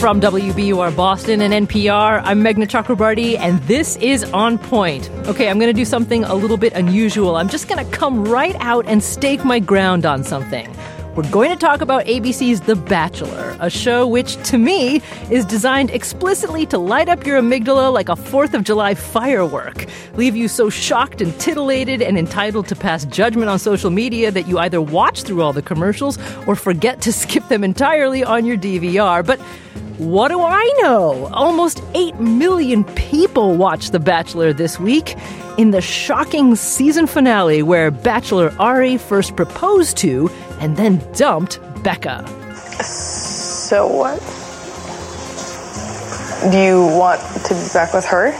From WBUR Boston and NPR, I'm Meghna Chakrabarti, and this is On Point. Okay, I'm going to do something a little bit unusual. I'm just going to come right out and stake my ground on something. We're going to talk about ABC's The Bachelor, a show which, to me, is designed explicitly to light up your amygdala like a 4th of July firework, leave you so shocked and titillated and entitled to pass judgment on social media that you either watch through all the commercials or forget to skip them entirely on your DVR. But what do I know? Almost 8 million people watched The Bachelor this week in the shocking season finale where Bachelor Ari first proposed to and then dumped Becca. So what? Do you want to be back with her?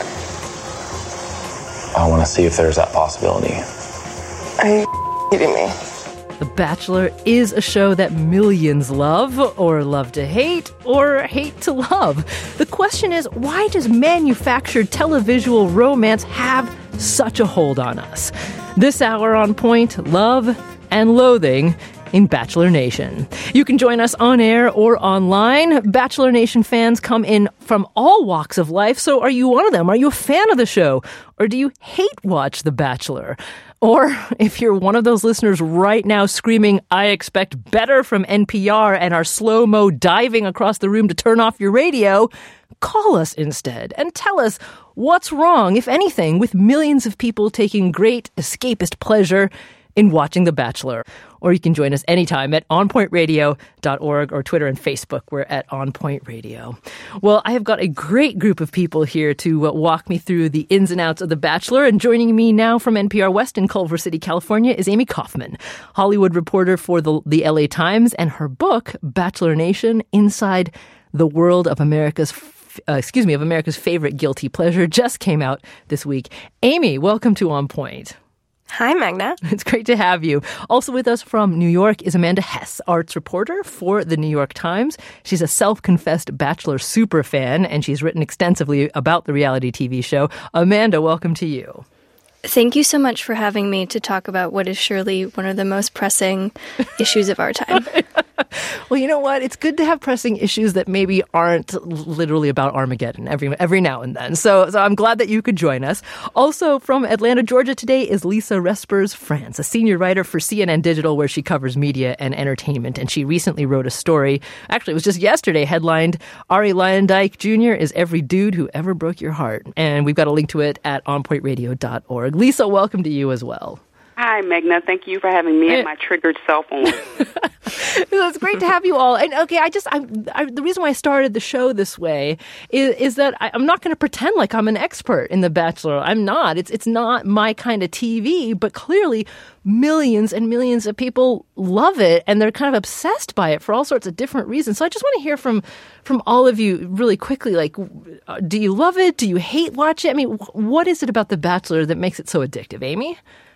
I want to see if there's that possibility. Are you kidding me? The Bachelor is a show that millions love, or love to hate, or hate to love. The question is, why does manufactured televisual romance have such a hold on us? This hour on Point, love and loathing in Bachelor Nation. You can join us on air or online. Bachelor Nation fans come in from all walks of life, so are you one of them? Are you a fan of the show? Or do you hate watch The Bachelor? Or if you're one of those listeners right now screaming, I expect better from NPR and are slow-mo diving across the room to turn off your radio, call us instead and tell us what's wrong, if anything, with millions of people taking great escapist pleasure in watching The Bachelor. Or you can join us anytime at onpointradio.org or Twitter and Facebook. We're at On Point Radio. Well, I have got a great group of people here to walk me through the ins and outs of The Bachelor. And joining me now from NPR West in Culver City, California, is Amy Kaufman, Hollywood reporter for the LA Times, and her book, Bachelor Nation, Inside the World of America's favorite guilty pleasure, just came out this week. Amy, welcome to On Point. Hi, Meghna. It's great to have you. Also with us from New York is Amanda Hess, arts reporter for the New York Times. She's a self-confessed Bachelor superfan, and she's written extensively about the reality TV show. Amanda, welcome to you. Thank you so much for having me to talk about what is surely one of the most pressing issues of our time. Well, you know what? It's good to have pressing issues that maybe aren't literally about Armageddon every now and then. So I'm glad that you could join us. Also from Atlanta, Georgia today is Lisa Respers-France, a senior writer for CNN Digital, where she covers media and entertainment. And she recently wrote a story, actually it was just yesterday, headlined, Ari Luyendyk Jr. is every dude who ever broke your heart. And we've got a link to it at onpointradio.org. Lisa, welcome to you as well. Hi, Meghna. Thank you for having me and my triggered cell phone. It's great to have you all. And okay, the reason why I started the show this way is that I'm not going to pretend like I'm an expert in The Bachelor. I'm not. It's not my kind of TV, but clearly millions and millions of people love it, and they're kind of obsessed by it for all sorts of different reasons. So I just want to hear from all of you really quickly, like, do you love it? Do you hate watch it? I mean, what is it about The Bachelor that makes it so addictive? Amy?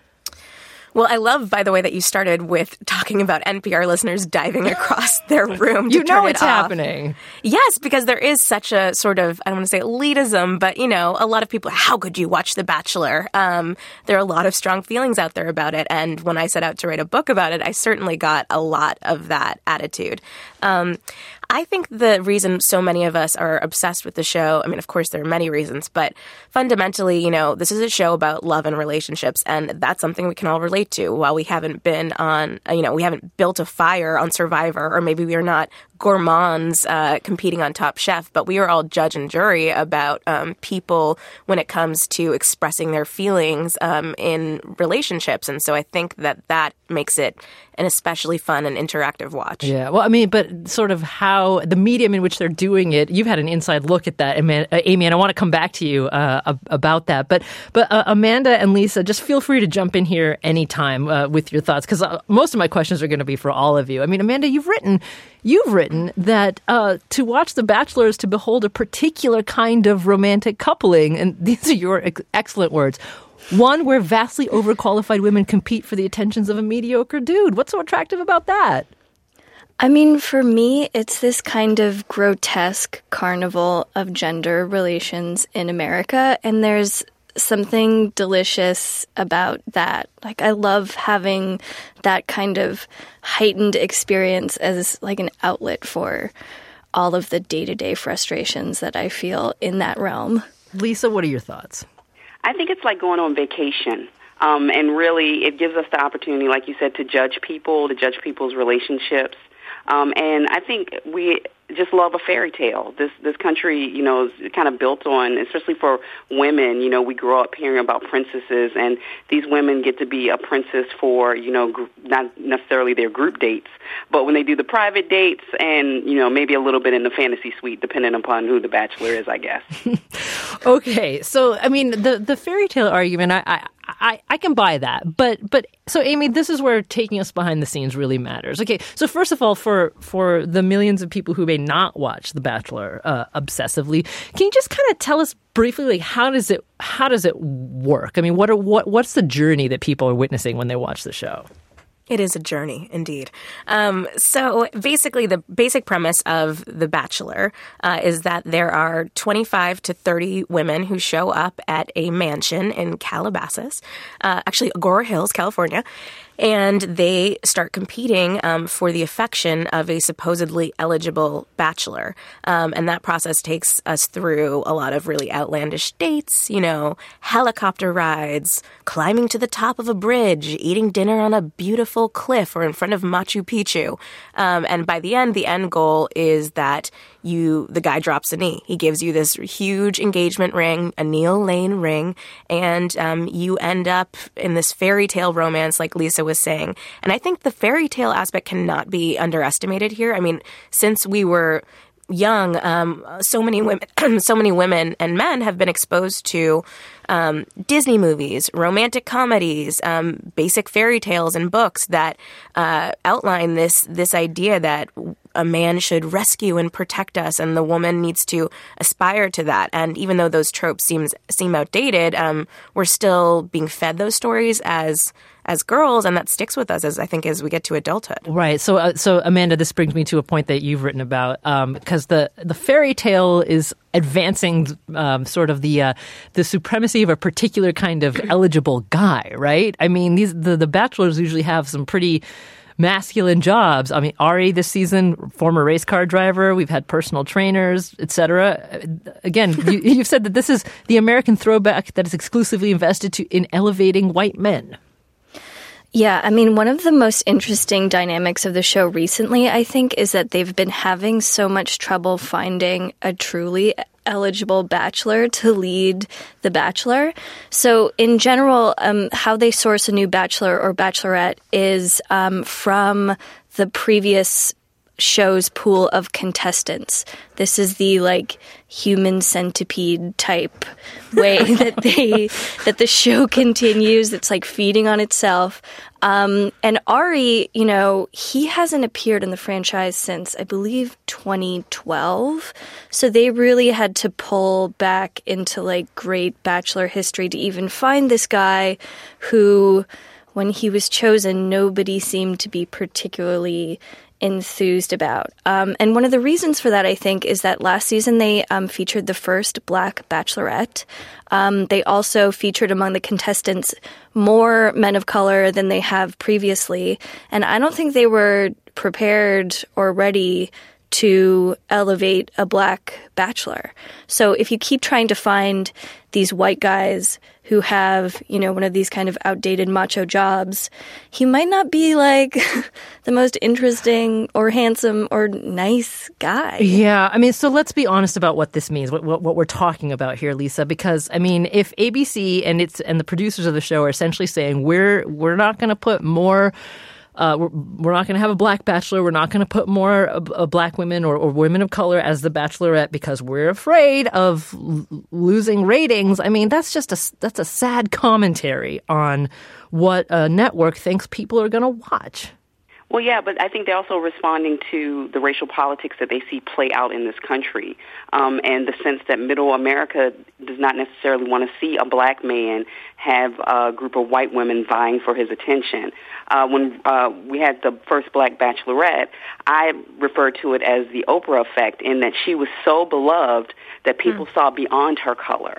Well, I love, by the way, that you started with talking about NPR listeners diving across their room to turn it off. You know it's happening. Yes, because there is such a sort of, I don't want to say elitism, but, you know, a lot of people, how could you watch The Bachelor? There are a lot of strong feelings out there about it. And when I set out to write a book about it, I certainly got a lot of that attitude. I think the reason so many of us are obsessed with the show, I mean, of course, there are many reasons, but fundamentally, you know, this is a show about love and relationships, and that's something we can all relate to. While we haven't been on, we haven't built a fire on Survivor, or maybe we are not gourmands competing on Top Chef, but we are all judge and jury about people when it comes to expressing their feelings in relationships. And so I think that makes it an especially fun and interactive watch. Yeah, well, I mean, but sort of how the medium in which they're doing it, you've had an inside look at that, Amy, and I want to come back to you about that. But Amanda and Lisa, just feel free to jump in here anytime with your thoughts, because most of my questions are going to be for all of you. I mean, Amanda, you've written that to watch The Bachelor is to behold a particular kind of romantic coupling, and these are your excellent words. One where vastly overqualified women compete for the attentions of a mediocre dude. What's so attractive about that? I mean, for me, it's this kind of grotesque carnival of gender relations in America, and there's something delicious about that. Like, I love having that kind of heightened experience as like an outlet for all of the day-to-day frustrations that I feel in that realm. Lisa, what are your thoughts? I think it's like going on vacation. And really, it gives us the opportunity, like you said, to judge people, to judge people's relationships. And I think we just love a fairy tale. This country, is kind of built on, especially for women, we grow up hearing about princesses, and these women get to be a princess for, not necessarily their group dates, but when they do the private dates and, maybe a little bit in the fantasy suite, depending upon who the bachelor is, I guess. Okay. So, I mean, the fairy tale argument, I can buy that. But so, Amy, this is where taking us behind the scenes really matters. Okay. So first of all, for the millions of people who may not watch The Bachelor obsessively, can you just kind of tell us briefly, like, how does it work? I mean, what's the journey that people are witnessing when they watch the show? It is a journey, indeed. So basically, the basic premise of The Bachelor is that there are 25 to 30 women who show up at a mansion in Calabasas, actually Agoura Hills, California, and they start competing for the affection of a supposedly eligible bachelor. And that process takes us through a lot of really outlandish dates, helicopter rides, climbing to the top of a bridge, eating dinner on a beautiful cliff or in front of Machu Picchu. And by the end goal is that the guy drops a knee. He gives you this huge engagement ring, a Neil Lane ring, and you end up in this fairy tale romance like Lisa was saying. And I think the fairy tale aspect cannot be underestimated here. I mean, since we were young, so many women and men have been exposed to Disney movies, romantic comedies, basic fairy tales and books that outline this idea that a man should rescue and protect us, and the woman needs to aspire to that. And even though those tropes seem outdated, we're still being fed those stories as girls, and that sticks with us as we get to adulthood. Right. So Amanda, this brings me to a point that you've written about, because the fairy tale is advancing sort of the supremacy of a particular kind of eligible guy, right? I mean, the bachelors usually have some pretty masculine jobs. I mean, Ari this season, former race car driver. We've had personal trainers, etc. Again, you've said that this is the American throwback that is exclusively invested in elevating white men. Yeah, I mean, one of the most interesting dynamics of the show recently, I think, is that they've been having so much trouble finding a truly eligible bachelor to lead The Bachelor. So in general, how they source a new bachelor or bachelorette is from the previous show's pool of contestants. This is the human centipede type way that the show continues. It's like feeding on itself. And Ari, he hasn't appeared in the franchise since, I believe, 2012. So they really had to pull back into great Bachelor history to even find this guy who, when he was chosen, nobody seemed to be particularly enthused about. And one of the reasons for that, I think, is that last season they featured the first Black Bachelorette. They also featured among the contestants more men of color than they have previously. And I don't think they were prepared or ready to elevate a Black bachelor. So if you keep trying to find these white guys who have, one of these kind of outdated macho jobs, he might not be the most interesting or handsome or nice guy. Yeah. I mean, so let's be honest about what this means, what we're talking about here, Lisa, because I mean, if ABC and the producers of the show are essentially saying we're not going to put more we're not going to have a Black bachelor. We're not going to put more Black women or women of color as the Bachelorette because we're afraid of losing ratings. I mean, that's a sad commentary on what a network thinks people are going to watch. Well, yeah, but I think they're also responding to the racial politics that they see play out in this country, and the sense that middle America does not necessarily want to see a Black man have a group of white women vying for his attention. When we had the first Black Bachelorette, I referred to it as the Oprah effect, in that she was so beloved that people saw beyond her color.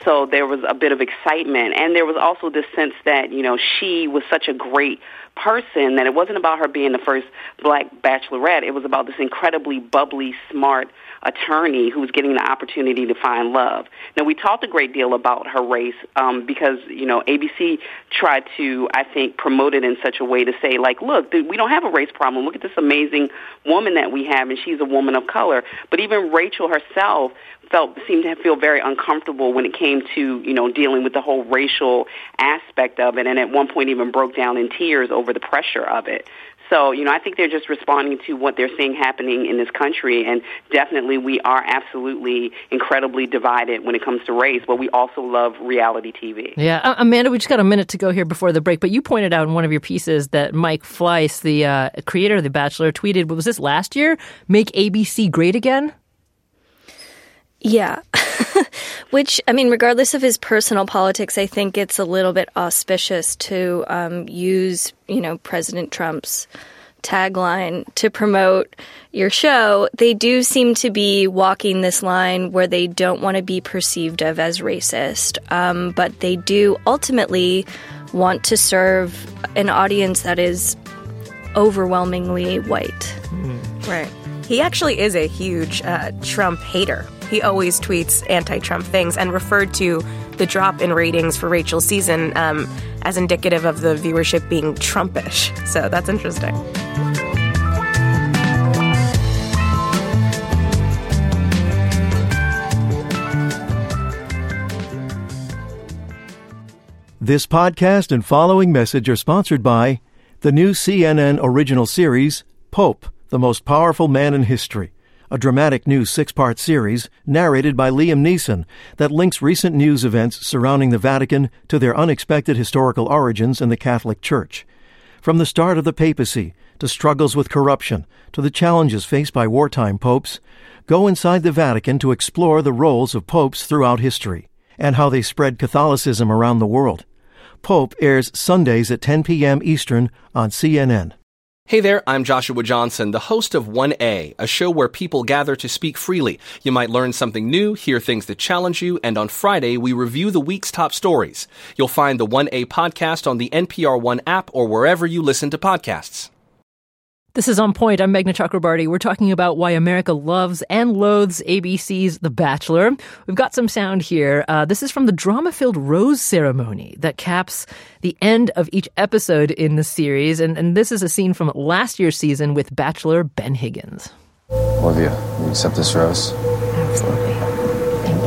So there was a bit of excitement. And there was also this sense that, she was such a great person that it wasn't about her being the first black bachelorette. It was about this incredibly bubbly, smart attorney who was getting the opportunity to find love. Now, we talked a great deal about her race because, ABC tried to, I think, promote it in such a way to say, like, look, we don't have a race problem. Look at this amazing woman that we have, and she's a woman of color. But even Rachel herself seemed to feel very uncomfortable when it came to, dealing with the whole racial aspect of it, and at one point even broke down in tears over the pressure of it. So, I think they're just responding to what they're seeing happening in this country, and definitely we are absolutely incredibly divided when it comes to race, but we also love reality TV. Yeah. Amanda, we just got a minute to go here before the break, but you pointed out in one of your pieces that Mike Fleiss, the creator of The Bachelor, tweeted, what was this, last year? Make ABC great again? Yeah. Which, regardless of his personal politics, I think it's a little bit auspicious to use, President Trump's tagline to promote your show. They do seem to be walking this line where they don't want to be perceived of as racist, but they do ultimately want to serve an audience that is overwhelmingly white. Right. He actually is a huge Trump hater. He always tweets anti-Trump things and referred to the drop in ratings for Rachel's season as indicative of the viewership being Trumpish. So that's interesting. This podcast and following message are sponsored by the new CNN original series, Pope, the Most Powerful Man in History, a dramatic new 6-part series narrated by Liam Neeson that links recent news events surrounding the Vatican to their unexpected historical origins in the Catholic Church. From the start of the papacy, to struggles with corruption, to the challenges faced by wartime popes, go inside the Vatican to explore the roles of popes throughout history and how they spread Catholicism around the world. Pope airs Sundays at 10 p.m. Eastern on CNN. Hey there, I'm Joshua Johnson, the host of 1A, a show where people gather to speak freely. You might learn something new, hear things that challenge you, and on Friday, we review the week's top stories. You'll find the 1A podcast on the NPR One app or wherever you listen to podcasts. This is On Point. I'm Meghna Chakrabarti. We're talking about why America loves and loathes ABC's The Bachelor. We've got some sound here. This is from the drama-filled rose ceremony that caps the end of each episode in the series. And this is a scene from last year's season with Bachelor Ben Higgins. Olivia, you accept this rose? Absolutely. Thank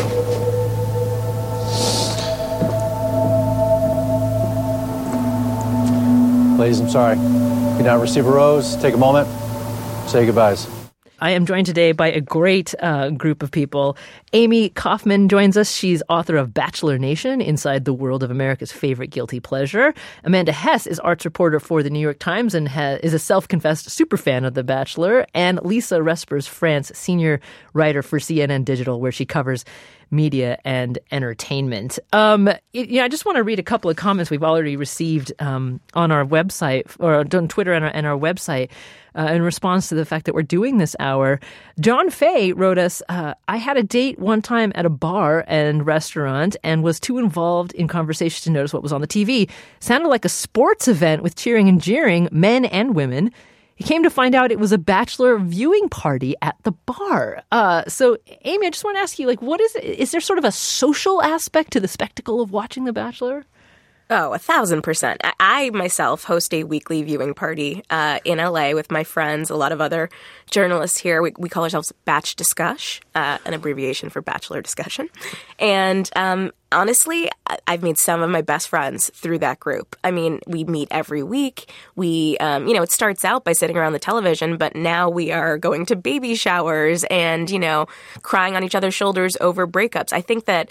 you. Ladies, I'm sorry. If you not receive a rose, take a moment, say goodbyes. I am joined today by a great group of people. Amy Kaufman joins us. She's author of Bachelor Nation, Inside the World of America's Favorite Guilty Pleasure. Amanda Hess is arts reporter for The New York Times and is a self-confessed superfan of The Bachelor. And Lisa Respers France, senior writer for CNN Digital, where she covers media and entertainment. I just want to read a couple of comments we've already received on our website, or on Twitter and our website, in response to the fact that we're doing this hour. John Fay wrote us, I had a date one time at a bar and restaurant and was too involved in conversation to notice what was on the TV. Sounded like a sports event with cheering and jeering, men and women. He came to find out it was a Bachelor viewing party at the bar. So, Amy, I just want to ask you, what is it? Is there sort of a social aspect to the spectacle of watching The Bachelor? Oh, 1,000%. I myself host a weekly viewing party in LA with my friends, a lot of other journalists here. We call ourselves Batch Discuss, an abbreviation for Bachelor Discussion. And honestly, I've made some of my best friends through that group. I mean, we meet every week. We, it starts out by sitting around the television, but now we are going to baby showers and, crying on each other's shoulders over breakups. I think that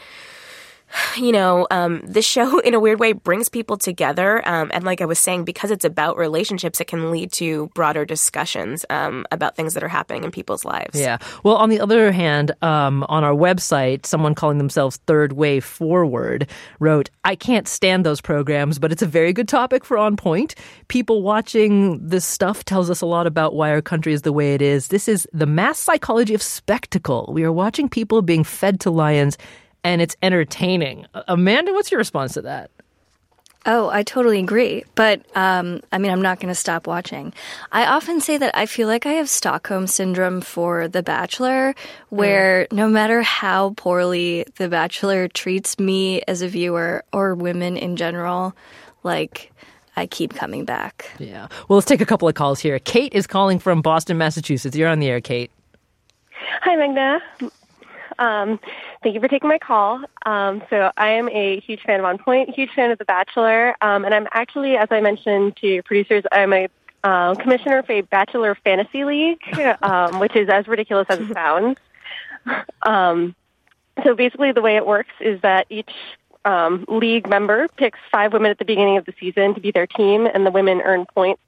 this show, in a weird way, brings people together. And like I was saying, because it's about relationships, it can lead to broader discussions about things that are happening in people's lives. Yeah. Well, on the other hand, on our website, someone calling themselves Third Way Forward wrote, I can't stand those programs, but it's a very good topic for On Point. People watching this stuff tells us a lot about why our country is the way it is. This is the mass psychology of spectacle. We are watching people being fed to lions and it's entertaining. Amanda, what's your response to that? Oh, I totally agree. But, I'm not going to stop watching. I often say that I feel like I have Stockholm Syndrome for The Bachelor, where no matter how poorly The Bachelor treats me as a viewer or women in general, like, I keep coming back. Yeah. Well, let's take a couple of calls here. Kate is calling from Boston, Massachusetts. You're on the air, Kate. Hi, Magda. Thank you for taking my call. So I am a huge fan of On Point, huge fan of The Bachelor, and I'm actually, as I mentioned to your producers, I'm a commissioner for a Bachelor Fantasy League, which is as ridiculous as it sounds. So basically the way it works is that each league member picks 5 women at the beginning of the season to be their team, and the women earn points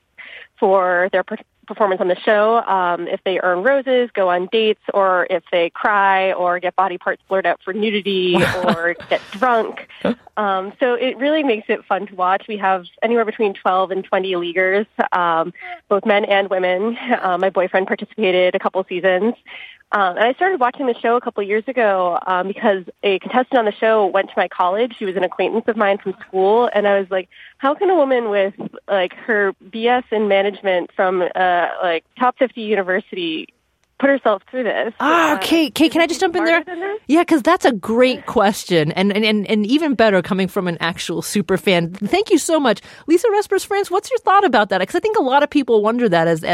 for their performance on the show. If they earn roses, go on dates, or if they cry or get body parts blurred out for nudity or get drunk. So it really makes it fun to watch. We have anywhere between 12 and 20 leaguers, both men and women. My boyfriend participated a couple seasons. And I started watching the show a couple years ago because a contestant on the show went to my college. She was an acquaintance of mine from school, and I was like, how can a woman with like her BS in management from like top 50 university put herself through this? Kate, can I just jump in there? Yeah, because that's a great question, and even better coming from an actual super fan. Thank you so much, Lisa Respers France. What's your thought about that? Because I think a lot of people wonder that as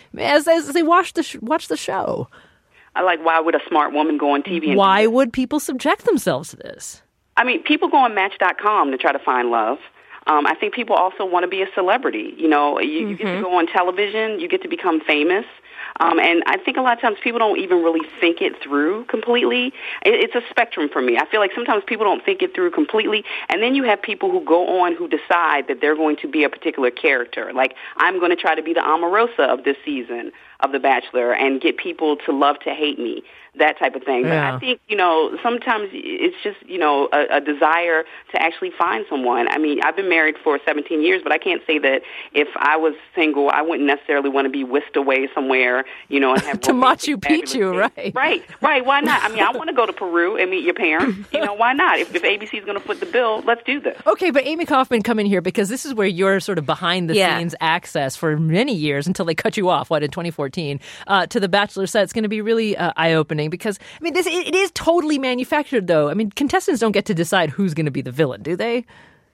they watch the show. I like, why would a smart woman go on TV? Why would people subject themselves to this? I mean, people go on Match.com to try to find love. I think people also want to be a celebrity. You know, you get to go on television, you get to become famous. And I think a lot of times people don't even really think it through completely. It's a spectrum for me. I feel like sometimes people don't think it through completely, and then you have people who go on who decide that they're going to be a particular character. Like, I'm going to try to be the Omarosa of this season of The Bachelor and get people to love to hate me, that type of thing. Yeah. But I think, sometimes it's just, a desire to actually find someone. I mean, I've been married for 17 years, but I can't say that if I was single, I wouldn't necessarily want to be whisked away somewhere, and have to Machu Picchu, right? Right. Why not? I mean, I want to go to Peru and meet your parents. Why not? If ABC is going to foot the bill, let's do this. Okay, but Amy Kaufman, come in here because this is where you're sort of behind the scenes access for many years until they cut you off, in 2014, to the Bachelor set. It's going to be really eye-opening because, I mean, it is totally manufactured, though. I mean, contestants don't get to decide who's going to be the villain, do they?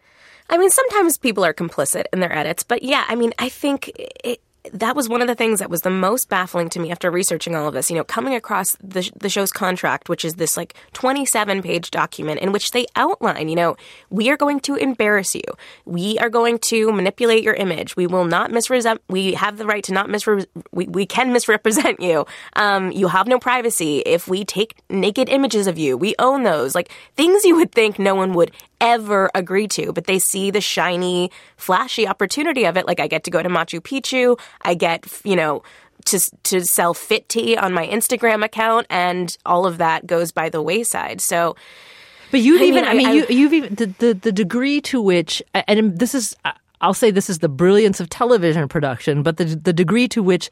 I mean, sometimes people are complicit in their edits, but yeah, I mean, I think that was one of the things that was the most baffling to me after researching all of this, coming across the show's contract, which is this 27-page document in which they outline, we are going to embarrass you. We are going to manipulate your image. We will not we have the right to not we can misrepresent you. You have no privacy. If we take naked images of you, we own those. Like, things you would think no one would ever agree to, but they see the shiny, flashy opportunity of it. Like, I get to go to Machu Picchu, I get, to sell fit tea on my Instagram account, and all of that goes by the wayside. So, but you've even the degree to which, and this is, I'll say this is the brilliance of television production, but the degree to which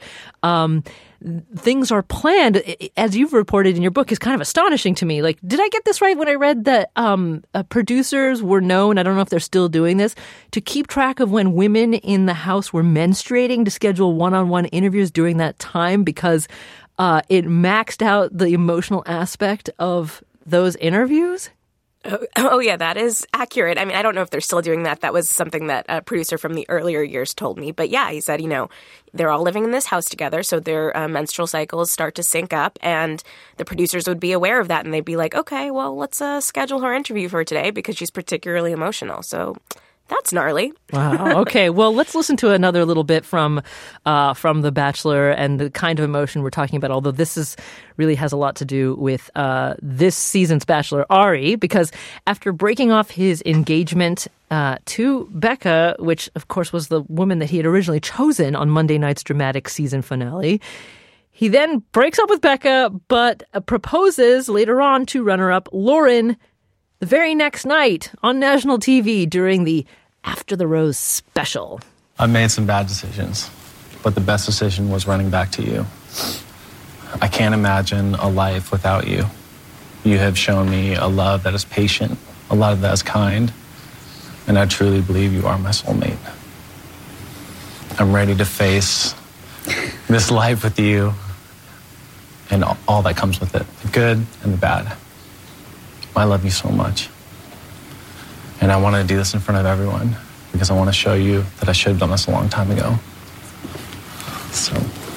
things are planned, as you've reported in your book, is kind of astonishing to me. Like, did I get this right when I read that producers were known, I don't know if they're still doing this, to keep track of when women in the house were menstruating to schedule one-on-one interviews during that time because it maxed out the emotional aspect of those interviews? Oh, yeah, that is accurate. I mean, I don't know if they're still doing that. That was something that a producer from the earlier years told me. But yeah, he said, they're all living in this house together, so their menstrual cycles start to sync up, and the producers would be aware of that, and they'd be like, okay, well, let's schedule her interview for today because she's particularly emotional. So that's gnarly. Wow. Okay. Well, let's listen to another little bit from The Bachelor and the kind of emotion we're talking about, although this really has a lot to do with this season's Bachelor, Ari, because after breaking off his engagement to Becca, which, of course, was the woman that he had originally chosen on Monday night's dramatic season finale, he then breaks up with Becca, but proposes later on to runner-up Lauren the very next night on national TV during the After the Rose special. I made some bad decisions, but the best decision was running back to you. I can't imagine a life without you. You have shown me a love that is patient, a love that is kind, and I truly believe you are my soulmate. I'm ready to face this life with you and all that comes with it, the good and the bad. I love you so much. And I want to do this in front of everyone because I want to show you that I should have done this a long time ago. So.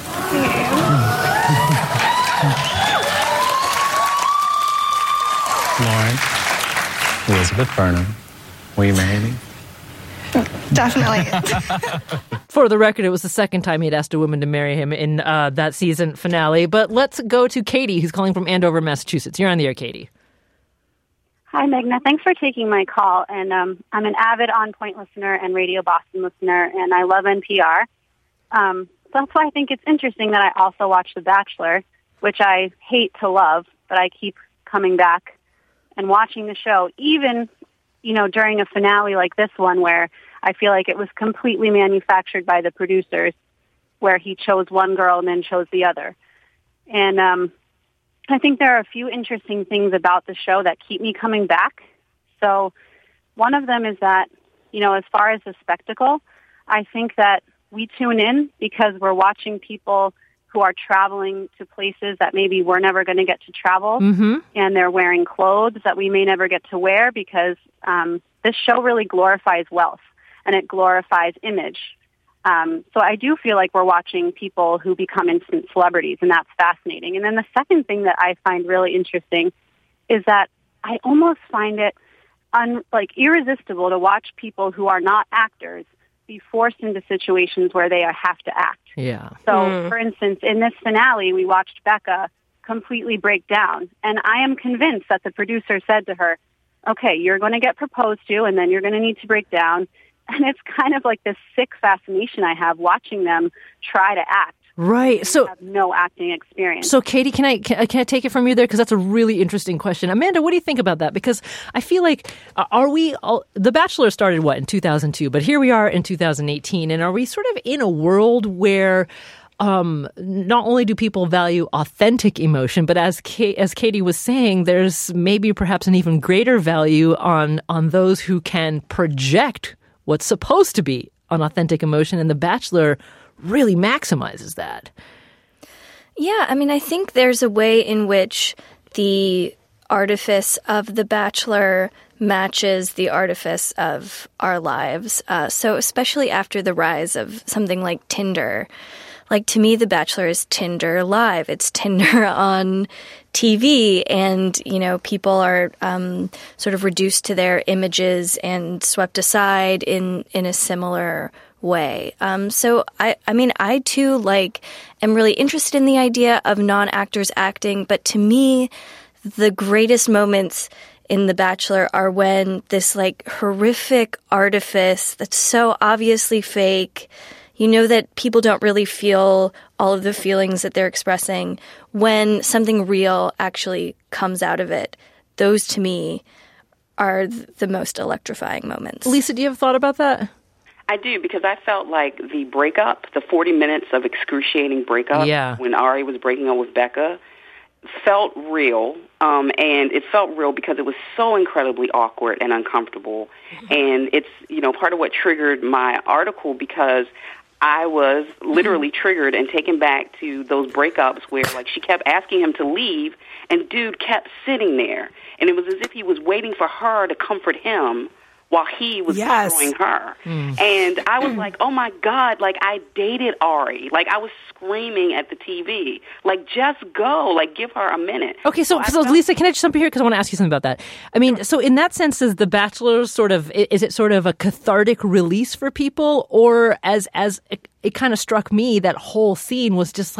Lauren, Elizabeth Burnham, will you marry me? Definitely. For the record, it was the second time he'd asked a woman to marry him in that season finale. But let's go to Katie, who's calling from Andover, Massachusetts. You're on the air, Katie. Hi, Meghna. Thanks for taking my call. And I'm an avid On Point listener and Radio Boston listener, and I love NPR. So that's why I think it's interesting that I also watch The Bachelor, which I hate to love, but I keep coming back and watching the show, even, during a finale like this one where I feel like it was completely manufactured by the producers, where he chose one girl and then chose the other. And I think there are a few interesting things about the show that keep me coming back. So one of them is that, as far as the spectacle, I think that we tune in because we're watching people who are traveling to places that maybe we're never going to get to travel, and they're wearing clothes that we may never get to wear because this show really glorifies wealth and it glorifies image. So I do feel like we're watching people who become instant celebrities, and that's fascinating. And then the second thing that I find really interesting is that I almost find it irresistible to watch people who are not actors be forced into situations where they have to act. Yeah. So, for instance, in this finale, we watched Becca completely break down, and I am convinced that the producer said to her, okay, you're going to get proposed to, and then you're going to need to break down. And it's kind of like this sick fascination I have watching them try to act. Right. So have no acting experience. So, Katie, can I take it from you there? Because that's a really interesting question. Amanda, what do you think about that? Because I feel like, The Bachelor started, in 2002? But here we are in 2018. And are we sort of in a world where not only do people value authentic emotion, but as Katie was saying, there's maybe perhaps an even greater value on those who can project what's supposed to be an authentic emotion, and The Bachelor really maximizes that. Yeah, I think there's a way in which the artifice of The Bachelor matches the artifice of our lives. So especially after the rise of something like Tinder. Like, to me, The Bachelor is Tinder live. It's Tinder on TV, and, people are sort of reduced to their images and swept aside in a similar way. So I too am really interested in the idea of non-actors acting, but to me, the greatest moments in The Bachelor are when this horrific artifice that's so obviously fake, that people don't really feel all of the feelings that they're expressing, when something real actually comes out of it. Those, to me, are the most electrifying moments. Lisa, do you have a thought about that? I do, because I felt like the breakup, the 40 minutes of excruciating breakup when Ari was breaking up with Becca, felt real, and it felt real because it was so incredibly awkward and uncomfortable. And it's, part of what triggered my article, because I was literally triggered and taken back to those breakups where, she kept asking him to leave, and dude kept sitting there. And it was as if he was waiting for her to comfort him while he was destroying her. And I was like, oh, my God, I dated Ari. I was screaming at the TV. Just go. Give her a minute. Okay, so Lisa, can I just jump in here? Because I want to ask you something about that. So in that sense, is The Bachelor is it sort of a cathartic release for people? Or as it kind of struck me, that whole scene was just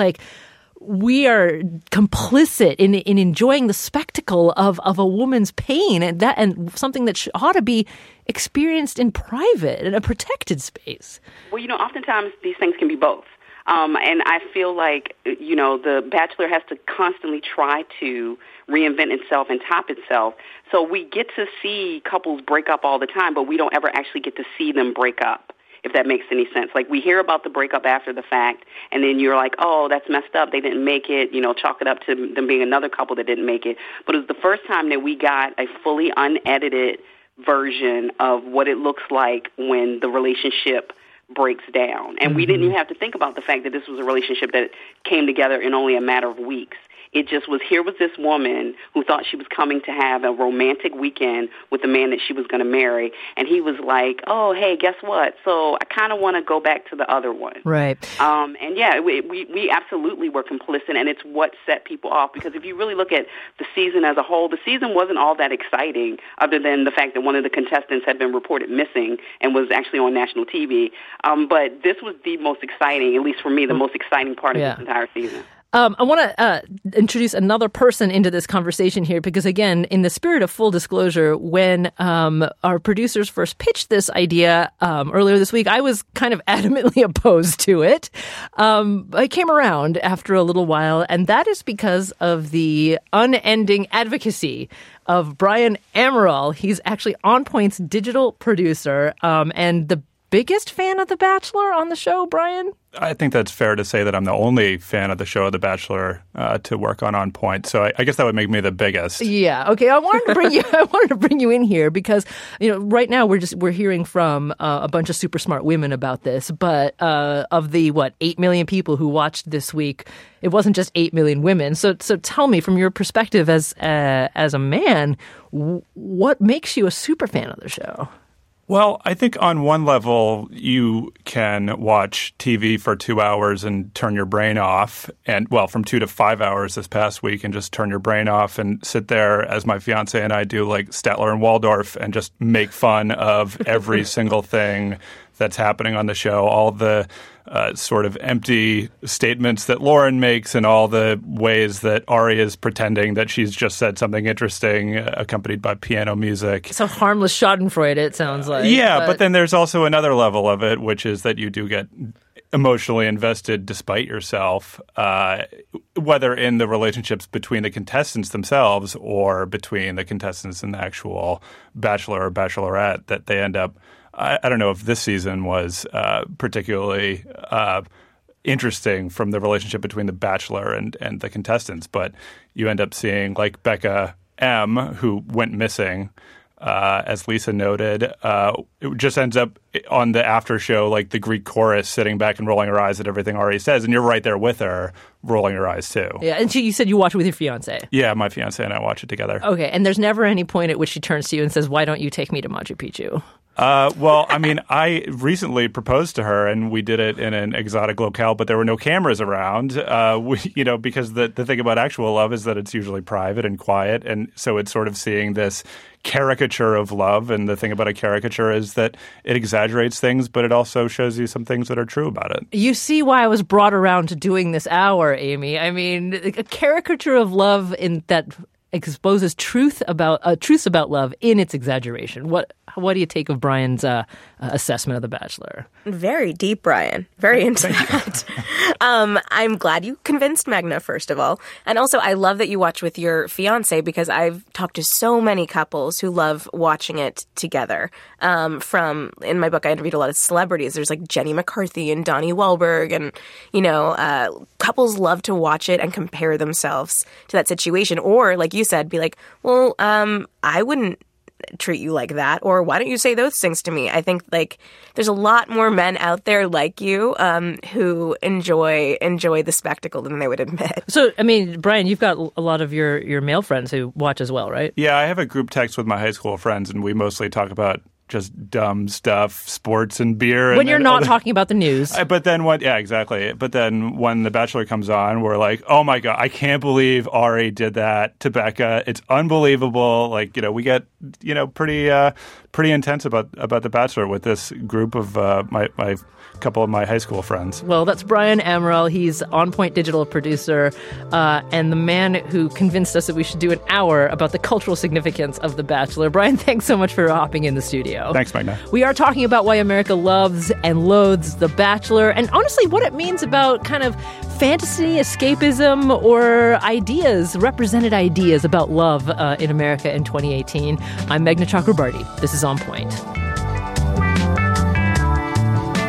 we are complicit in enjoying the spectacle of a woman's pain, and something that ought to be experienced in private, in a protected space. Well, oftentimes these things can be both. And I feel like, The Bachelor has to constantly try to reinvent itself and top itself. So we get to see couples break up all the time, but we don't ever actually get to see them break up. if that makes any sense. Like, we hear about the breakup after the fact, and then you're like, oh, that's messed up. They didn't make it, chalk it up to them being another couple that didn't make it. But it was the first time that we got a fully unedited version of what it looks like when the relationship breaks down. And we didn't even have to think about the fact that this was a relationship that came together in only a matter of weeks. It just was, here was this woman who thought she was coming to have a romantic weekend with the man that she was going to marry, and he was like, oh, hey, guess what? So I kind of want to go back to the other one. Right. And yeah, we absolutely were complicit, and it's what set people off, because if you really look at the season as a whole, the season wasn't all that exciting other than the fact that one of the contestants had been reported missing and was actually on national TV. But this was the most exciting, at least for me, the most exciting part of this entire season. I want to introduce another person into this conversation here because, again, in the spirit of full disclosure, when our producers first pitched this idea earlier this week, I was kind of adamantly opposed to it. I came around after a little while, and that is because of the unending advocacy of Brian Amaral. He's actually On Point's digital producer and the biggest fan of The Bachelor on the show, Brian? I think that's fair to say that I'm the only fan of the show, The Bachelor, to work on Point. So I guess that would make me the biggest. Yeah. Okay. I wanted to bring you in here because right now we're hearing from a bunch of super smart women about this, but of the 8 million people who watched this week, it wasn't just 8 million women. So tell me, from your perspective as a man, what makes you a super fan of the show? Well, I think on one level, you can watch TV for 2 hours and turn your brain off. And, from 2 to 5 hours this past week and just turn your brain off and sit there, as my fiance and I do, like Statler and Waldorf, and just make fun of every single thing that's happening on the show, all the sort of empty statements that Lauren makes and all the ways that Ari is pretending that she's just said something interesting, accompanied by piano music. So harmless schadenfreude, it sounds like. Yeah, but then there's also another level of it, which is that you do get emotionally invested despite yourself, whether in the relationships between the contestants themselves or between the contestants and the actual bachelor or bachelorette, that they end up I don't know if this season was particularly interesting from the relationship between the Bachelor and the contestants, but you end up seeing, like, Becca M., who went missing, as Lisa noted. It just ends up on the after show, like the Greek chorus, sitting back and rolling her eyes at everything Ari says, and you're right there with her, rolling your eyes too. Yeah, and you said you watch it with your fiance. Yeah, my fiance and I watch it together. Okay, and there's never any point at which she turns to you and says, "Why don't you take me to Machu Picchu?" I recently proposed to her, and we did it in an exotic locale, but there were no cameras around. Because the thing about actual love is that it's usually private and quiet, and so it's sort of seeing this caricature of love. And the thing about a caricature is that it exaggerates things, but it also shows you some things that are true about it. You see why I was brought around to doing this hour, Amy. I mean, a caricature of love in that exposes truths about love in its exaggeration. What do you take of Brian's assessment of The Bachelor? Very deep, Brian. Very into that. I'm glad you convinced Magna, first of all. And also, I love that you watch with your fiance, because I've talked to so many couples who love watching it together. In my book, I interviewed a lot of celebrities. There's like Jenny McCarthy and Donnie Wahlberg, and, couples love to watch it and compare themselves to that situation. Or, like you said, be like, well, I wouldn't treat you like that, or why don't you say those things to me? I think there's a lot more men out there like you who enjoy the spectacle than they would admit. So, I mean, Brian, you've got a lot of your male friends who watch as well, right? Yeah, I have a group text with my high school friends, and we mostly talk about just dumb stuff, sports and beer. When you're not talking about the news. But then exactly. But then when The Bachelor comes on, we're like, oh my God, I can't believe Ari did that to Becca. It's unbelievable. We get, pretty intense about The Bachelor with this group of my couple of my high school friends. Well, that's Brian Amaral. He's On Point digital producer and the man who convinced us that we should do an hour about the cultural significance of The Bachelor. Brian, thanks so much for hopping in the studio. Thanks, Magna. We are talking about why America loves and loathes The Bachelor, and honestly what it means about kind of fantasy, escapism, or represented ideas about love in America in 2018. I'm Meghna Chakrabarti. This is On Point.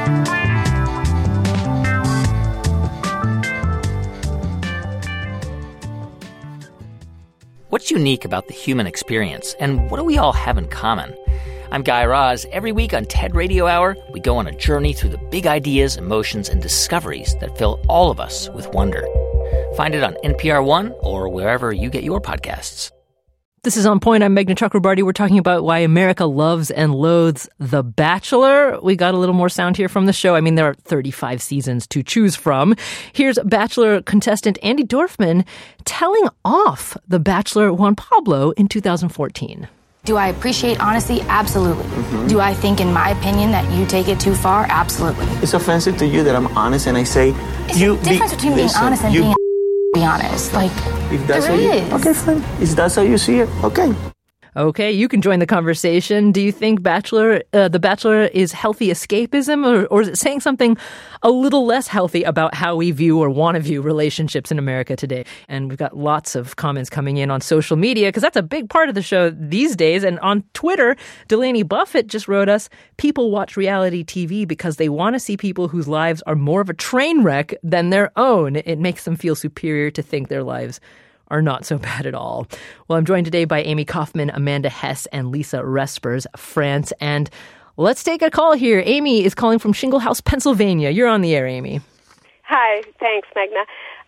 What's unique about the human experience, and what do we all have in common? I'm Guy Raz. Every week on TED Radio Hour, we go on a journey through the big ideas, emotions, and discoveries that fill all of us with wonder. Find it on NPR One or wherever you get your podcasts. This is On Point. I'm Meghna Chakrabarti. We're talking about why America loves and loathes The Bachelor. We got a little more sound here from the show. I mean, there are 35 seasons to choose from. Here's Bachelor contestant Andy Dorfman telling off The Bachelor Juan Pablo in 2014. Do I appreciate honesty? Absolutely. Do I think, in my opinion, that you take it too far? Absolutely. It's offensive to you that I'm honest and I say, It's the difference between being honest and being be honest. Like, if that's there is. Okay, fine. If that's how you see it, okay. Okay, you can join the conversation. Do you think The Bachelor is healthy escapism, or is it saying something a little less healthy about how we view or want to view relationships in America today? And we've got lots of comments coming in on social media, because that's a big part of the show these days. And on Twitter, Delaney Buffett just wrote us, people watch reality TV because they want to see people whose lives are more of a train wreck than their own. It makes them feel superior to think their lives are not so bad at all. Well, I'm joined today by Amy Kaufman, Amanda Hess, and Lisa Respers, France. And let's take a call here. Amy is calling from Shingle House, Pennsylvania. You're on the air, Amy. Hi. Thanks, Meghna.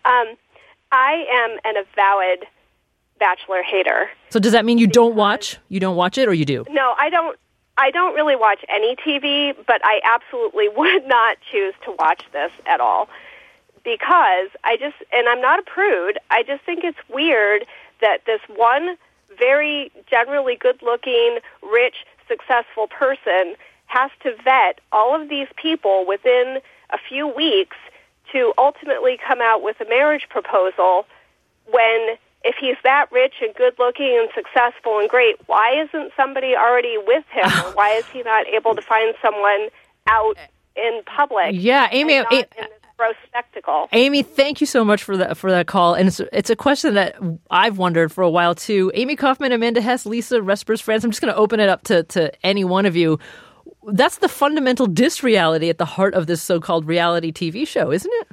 I am an avowed Bachelor hater. So does that mean you don't watch? You don't watch it, or you do? No, I don't really watch any TV, but I absolutely would not choose to watch this at all. Because and I'm not a prude, I just think it's weird that this one very generally good-looking, rich, successful person has to vet all of these people within a few weeks to ultimately come out with a marriage proposal when, if he's that rich and good-looking and successful and great, why isn't somebody already with him? Or why is he not able to find someone out in public? Yeah, Amy, gross spectacle. Amy, thank you so much for that call. And it's a question that I've wondered for a while, too. Amy Kaufman, Amanda Hess, Lisa Respers, France. I'm just going to open it up to any one of you. That's the fundamental dis-reality at the heart of this so-called reality TV show, isn't it?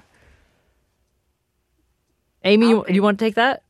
Amy, you want to take that?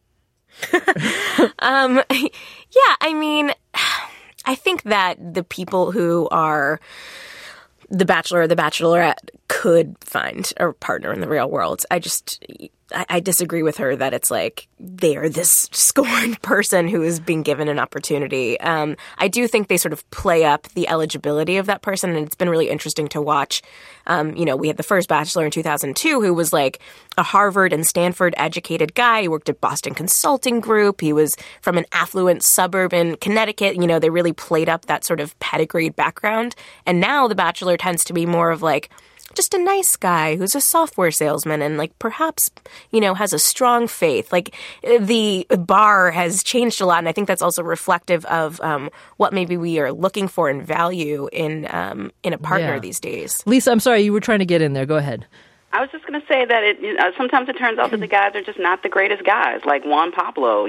Yeah, I mean, I think that the people who are the Bachelor or the Bachelorette could find a partner in the real world. I disagree with her that it's like they are this scorned person who is being given an opportunity. I do think they sort of play up the eligibility of that person, and it's been really interesting to watch. We had the first Bachelor in 2002 who was like a Harvard and Stanford educated guy. He worked at Boston Consulting Group. He was from an affluent suburb in Connecticut. They really played up that sort of pedigreed background. And now the Bachelor tends to be more of like just a nice guy who's a software salesman and like perhaps, has a strong faith. Like the bar has changed a lot. And I think that's also reflective of what maybe we are looking for and value in a partner these days. Lisa, I'm sorry, you were trying to get in there. Go ahead. I was just going to say that sometimes it turns out that the guys are just not the greatest guys, like Juan Pablo.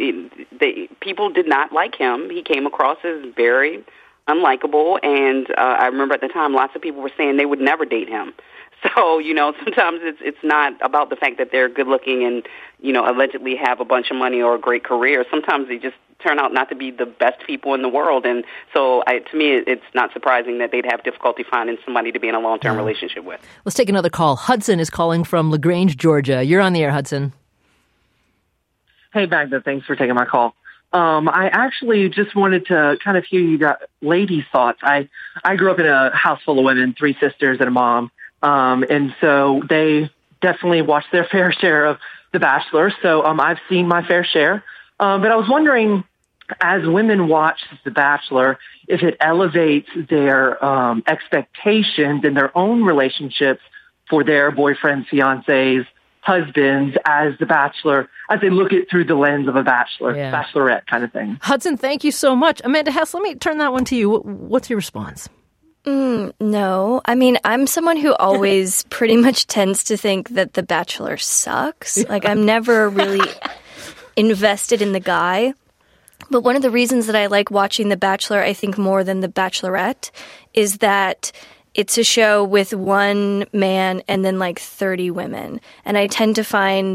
People did not like him. He came across as very unlikable, and I remember at the time lots of people were saying they would never date him. So, sometimes it's not about the fact that they're good-looking and, allegedly have a bunch of money or a great career. Sometimes they just turn out not to be the best people in the world. And so, to me, it's not surprising that they'd have difficulty finding somebody to be in a long-term relationship with. Let's take another call. Hudson is calling from LaGrange, Georgia. You're on the air, Hudson. Hey, Magda. Thanks for taking my call. I actually just wanted to kind of hear you ladies' thoughts. I grew up in a house full of women, 3 sisters and a mom. And so they definitely watched their fair share of The Bachelor. So I've seen my fair share. But I was wondering, as women watch The Bachelor, if it elevates their expectations in their own relationships for their boyfriends, fiancés, husbands as The Bachelor, as they look it through the lens of a bachelorette kind of thing. Hudson, thank you so much. Amanda Hess, let me turn that one to you. What's your response? No. I mean, I'm someone who always pretty much tends to think that The Bachelor sucks. Like, I'm never really invested in the guy. But one of the reasons that I like watching The Bachelor, I think, more than The Bachelorette, is that it's a show with one man and then like 30 women. And I tend to find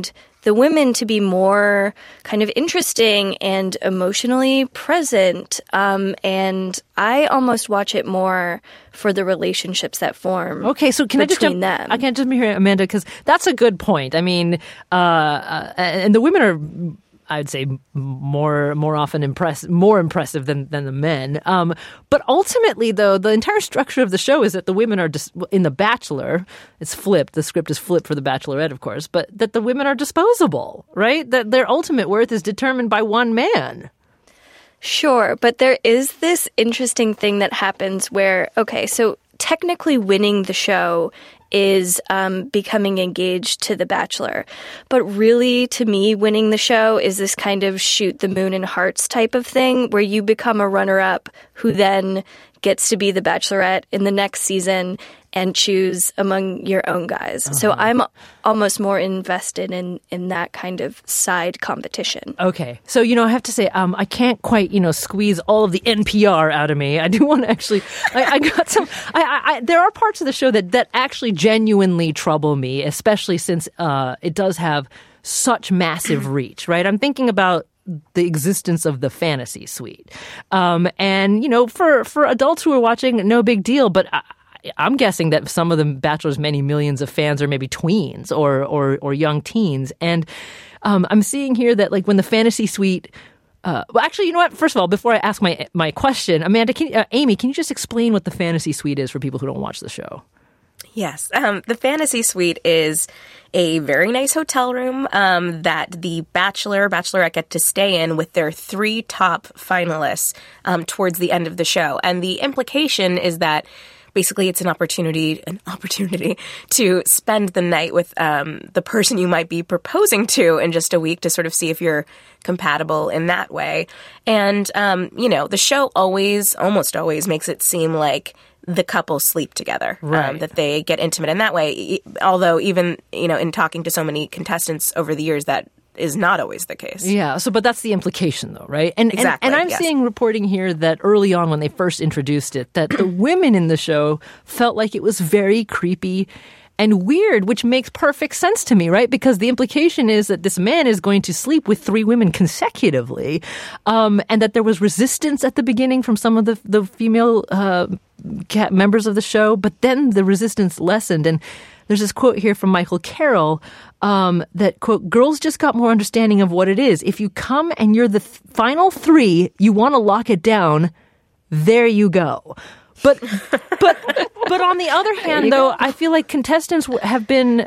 the women to be more kind of interesting and emotionally present. And I almost watch it more for the relationships that form. Okay, so can I just jump? Them. I can't jump here, Amanda, because that's a good point. I mean, and the women are, I'd say, more often more impressive than the men. But ultimately, though, the entire structure of the show is that the women are in The Bachelor. It's flipped. The script is flipped for The Bachelorette, of course, but that the women are disposable, right? That their ultimate worth is determined by one man. Sure, but there is this interesting thing that happens where, okay, so technically winning the show is becoming engaged to The Bachelor. But really, to me, winning the show is this kind of shoot the moon and hearts type of thing where you become a runner-up who then gets to be the Bachelorette in the next season and choose among your own guys. So I'm almost more invested in that kind of side competition. Okay. So, I have to say, I can't quite, squeeze all of the NPR out of me. I do want to actually, I got some, there are parts of the show that actually genuinely trouble me, especially since it does have such massive reach, right? I'm thinking about the existence of the fantasy suite. And, for adults who are watching, no big deal, but I'm guessing that some of the Bachelor's many millions of fans are maybe tweens or young teens. And I'm seeing here that when the fantasy suite well, actually, you know what? First of all, before I ask my question, Amanda, Amy, can you just explain what the fantasy suite is for people who don't watch the show? Yes. The fantasy suite is a very nice hotel room that the Bachelorette get to stay in with their 3 top finalists towards the end of the show. And the implication is that basically it's an opportunity to spend the night with the person you might be proposing to in just a week to sort of see if you're compatible in that way. And, the show almost always makes it seem like the couple sleep together, right. That they get intimate in that way. Although even, in talking to so many contestants over the years, that is not always the case. Yeah. But that's the implication though, right? And exactly. And I'm seeing reporting here that early on when they first introduced it, that the women in the show felt like it was very creepy and weird, which makes perfect sense to me, right? Because the implication is that this man is going to sleep with 3 women consecutively, and that there was resistance at the beginning from some of the female members of the show, but then the resistance lessened. And there's this quote here from Michael Carroll that, quote, "Girls just got more understanding of what it is. If you come and you're the final 3, you want to lock it down, there you go." But on the other hand, though, I feel like contestants have been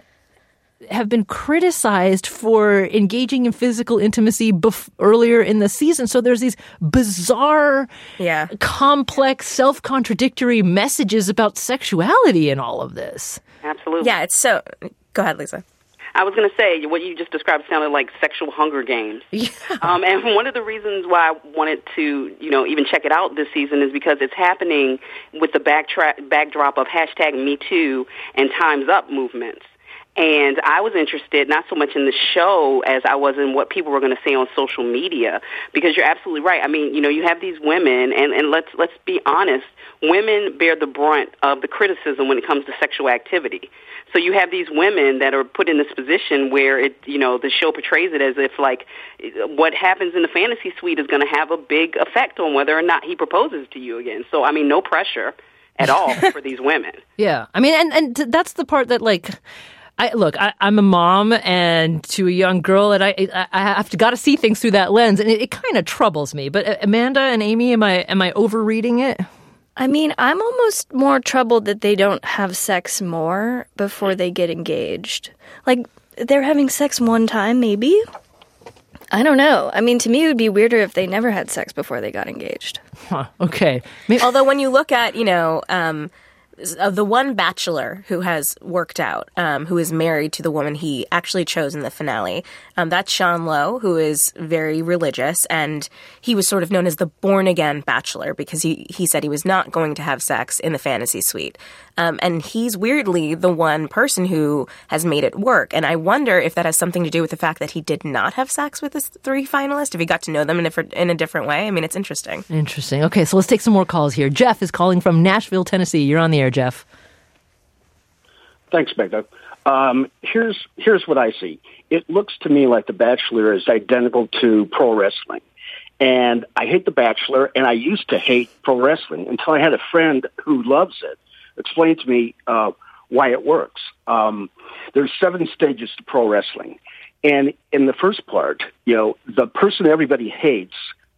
criticized for engaging in physical intimacy earlier in the season. So there's these bizarre, complex, self-contradictory messages about sexuality in all of this. Absolutely. Yeah, it's so... Go ahead, Lisa. I was going to say, what you just described sounded like sexual Hunger Games. Yeah. And one of the reasons why I wanted to, even check it out this season is because it's happening with the backdrop of #MeToo and Time's Up movements. And I was interested not so much in the show as I was in what people were going to say on social media, because you're absolutely right. I mean, you have these women, and let's be honest, women bear the brunt of the criticism when it comes to sexual activity. So you have these women that are put in this position where the show portrays it as if what happens in the fantasy suite is going to have a big effect on whether or not he proposes to you again. So, I mean, no pressure at all for these women. Yeah. I mean, and that's the part that I'm a mom and to a young girl, and I have got to see things through that lens, and it kind of troubles me. But Amanda and Amy, am I overreading it? I mean, I'm almost more troubled that they don't have sex more before they get engaged. They're having sex one time, maybe? I don't know. I mean, to me, it would be weirder if they never had sex before they got engaged. Huh, okay. Although when you look at, the one bachelor who has worked out, who is married to the woman he actually chose in the finale, that's Sean Lowe, who is very religious, and he was sort of known as the born-again bachelor because he said he was not going to have sex in the fantasy suite. And he's weirdly the one person who has made it work. And I wonder if that has something to do with the fact that he did not have sex with his 3 finalists, if he got to know them in a different way. I mean, it's interesting. Interesting. Okay, so let's take some more calls here. Jeff is calling from Nashville, Tennessee. You're on the air, Jeff. Thanks, Magda. Here's what I see. It looks to me like The Bachelor is identical to pro wrestling. And I hate The Bachelor, and I used to hate pro wrestling until I had a friend who loves it explain to me why it works. There's 7 stages to pro wrestling. And in the first part, the person everybody hates,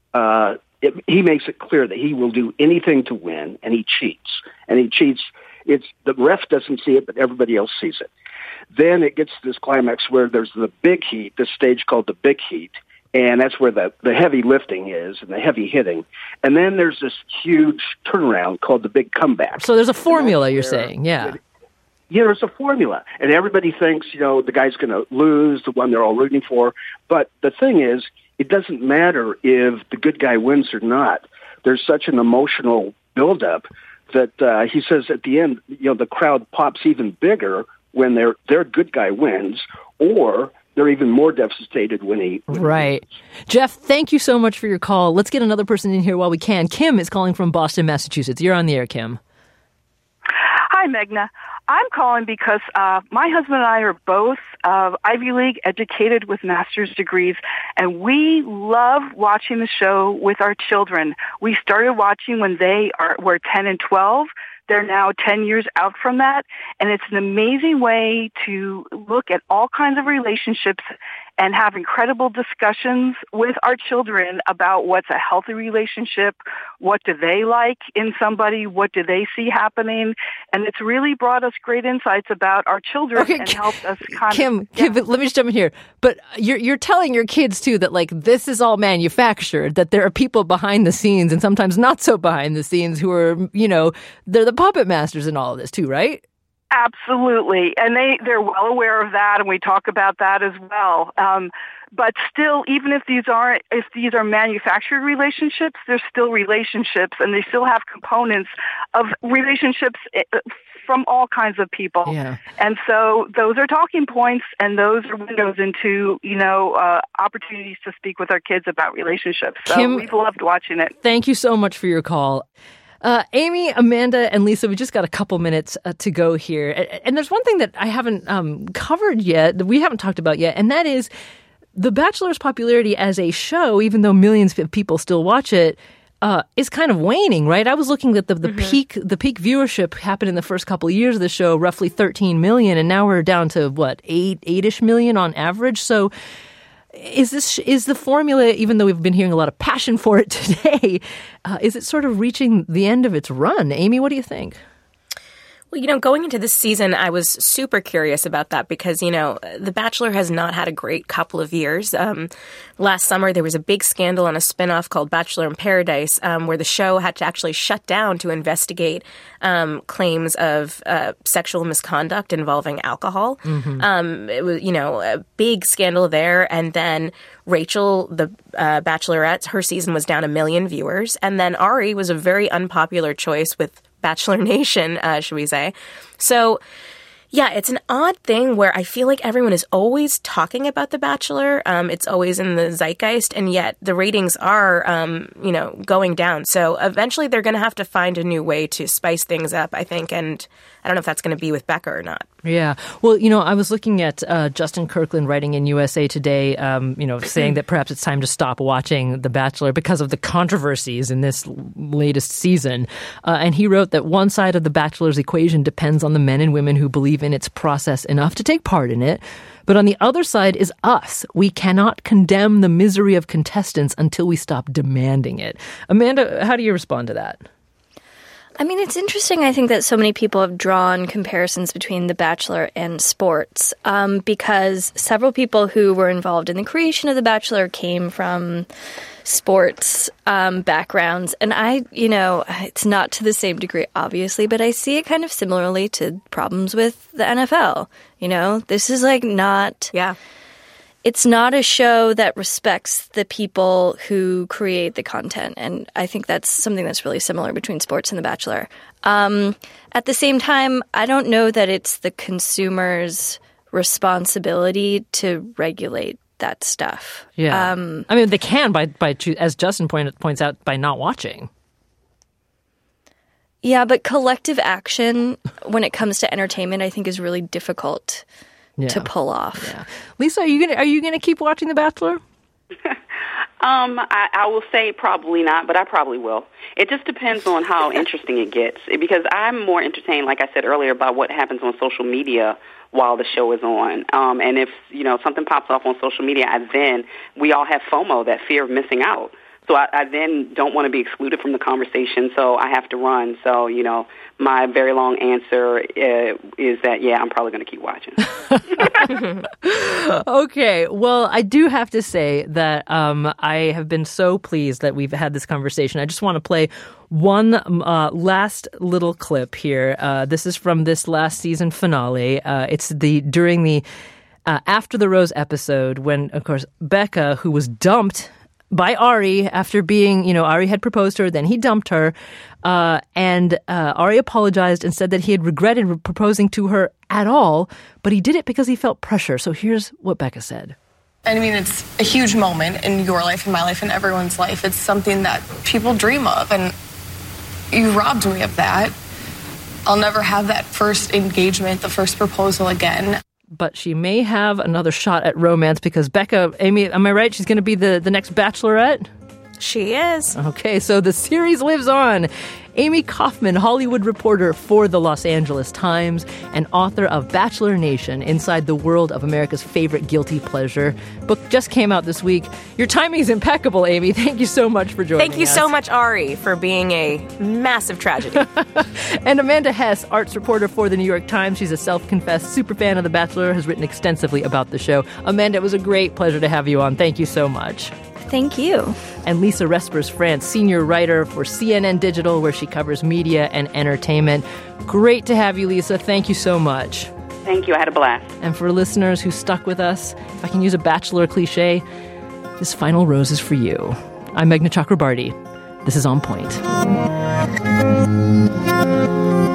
he makes it clear that he will do anything to win, and he cheats. And he cheats. The ref doesn't see it, but everybody else sees it. Then it gets to this climax where there's the big heat, this stage called the big heat, and that's where the heavy lifting is and the heavy hitting. And then there's this huge turnaround called the big comeback. So there's a formula, you're saying, yeah. Yeah, there's a formula. And everybody thinks, the guy's going to lose, the one they're all rooting for. But the thing is, it doesn't matter if the good guy wins or not. There's such an emotional buildup that he says at the end, the crowd pops even bigger when their good guy wins, or they're even more devastated when he wins. Right. Jeff, thank you so much for your call. Let's get another person in here while we can. Kim is calling from Boston, Massachusetts. You're on the air, Kim. Hi, Meghna. I'm calling because my husband and I are both Ivy League educated with master's degrees, and we love watching the show with our children. We started watching when they were 10 and 12. They're now 10 years out from that, and it's an amazing way to look at all kinds of relationships and have incredible discussions with our children about what's a healthy relationship, what do they like in somebody, what do they see happening, and it's really brought us great insights about our children and helped us Kim, but let me just jump in here. But you're telling your kids, too, that, this is all manufactured, that there are people behind the scenes and sometimes not so behind the scenes who are, they're the puppet masters in all of this, too, right? Absolutely. And they're well aware of that, and we talk about that as well. But still, even if these are manufactured relationships, they're still relationships, and they still have components of relationships from all kinds of people. Yeah. And so those are talking points, and those are windows into, opportunities to speak with our kids about relationships. So Kim, we've loved watching it. Thank you so much for your call. Amy, Amanda, and Lisa, we just got a couple minutes to go here. And there's one thing that I haven't covered yet, that we haven't talked about yet, and that is The Bachelor's popularity as a show, even though millions of people still watch it, is kind of waning, right? I was looking at the peak viewership happened in the first couple of years of the show, roughly 13 million, and now we're down to, 8-ish million on average. So is the formula, even though we've been hearing a lot of passion for it today, is it sort of reaching the end of its run? Amy, what do you think? Well, going into this season, I was super curious about that because, The Bachelor has not had a great couple of years. Last summer, there was a big scandal on a spinoff called Bachelor in Paradise, where the show had to actually shut down to investigate claims of sexual misconduct involving alcohol. Mm-hmm. It was, a big scandal there. And then Rachel, the Bachelorette, her season was down 1 million viewers. And then Ari was a very unpopular choice with Bachelor Nation, should we say. So, yeah, it's an odd thing where I feel like everyone is always talking about The Bachelor. It's always in the zeitgeist, and yet the ratings are, going down. So eventually they're going to have to find a new way to spice things up, I think, and I don't know if that's going to be with Becca or not. Yeah. Well, I was looking at Justin Kirkland writing in USA Today, saying that perhaps it's time to stop watching The Bachelor because of the controversies in this latest season. And he wrote that one side of The Bachelor's equation depends on the men and women who believe in its process enough to take part in it. But on the other side is us. We cannot condemn the misery of contestants until we stop demanding it. Amanda, how do you respond to that? I mean, it's interesting, I think, that so many people have drawn comparisons between The Bachelor and sports because several people who were involved in the creation of The Bachelor came from sports backgrounds. And it's not to the same degree, obviously, but I see it kind of similarly to problems with the NFL. This is not... Yeah. It's not a show that respects the people who create the content. And I think that's something that's really similar between sports and The Bachelor. At the same time, I don't know that it's the consumer's responsibility to regulate that stuff. Yeah. They can by as Justin points out, by not watching. Yeah, but collective action when it comes to entertainment, I think, is really difficult to pull off. Yeah. Lisa, are you gonna keep watching The Bachelor? I will say probably not, but I probably will. It just depends on how interesting it gets, because I'm more entertained, like I said earlier, by what happens on social media while the show is on. And if, something pops off on social media, we all have FOMO, that fear of missing out. So I then don't want to be excluded from the conversation, so I have to run. So, my very long answer is that, I'm probably going to keep watching. Okay. Well, I do have to say that I have been so pleased that we've had this conversation. I just want to play one last little clip here. This is from this last season finale. It's during the After the Rose episode when, of course, Becca, who was dumped by Ari after being, Ari had proposed to her, then he dumped her, and Ari apologized and said that he had regretted proposing to her at all, but he did it because he felt pressure. So here's what Becca said. I mean, it's a huge moment in your life, in my life, in everyone's life. It's something that people dream of, and you robbed me of that. I'll never have that first engagement, the first proposal again. But she may have another shot at romance because Becca, Amy, am I right? She's going to be the next Bachelorette? She is. Okay, so the series lives on. Amy Kaufman, Hollywood reporter for the Los Angeles Times and author of Bachelor Nation, Inside the World of America's Favorite Guilty Pleasure. Book just came out this week. Your timing is impeccable, Amy. Thank you so much for joining us. Thank you so much, Ari, for being a massive tragedy. And Amanda Hess, arts reporter for the New York Times. She's a self-confessed superfan of The Bachelor, has written extensively about the show. Amanda, it was a great pleasure to have you on. Thank you so much. Thank you. And Lisa Respers France, senior writer for CNN Digital, where she covers media and entertainment. Great to have you, Lisa. Thank you so much. Thank you. I had a blast. And for listeners who stuck with us, if I can use a Bachelor cliche, this final rose is for you. I'm Meghna Chakrabarti. This is On Point.